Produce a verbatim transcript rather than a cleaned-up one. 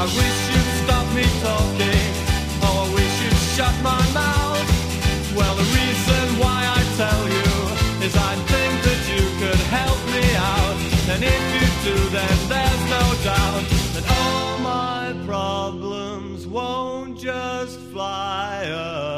I wish you'd stop me talking. Oh, I wish you'd shut my mouth. Well, the reason why I tell you is I think that you could help me out. And if you do, then there's no doubt that all my problems won't just fly away.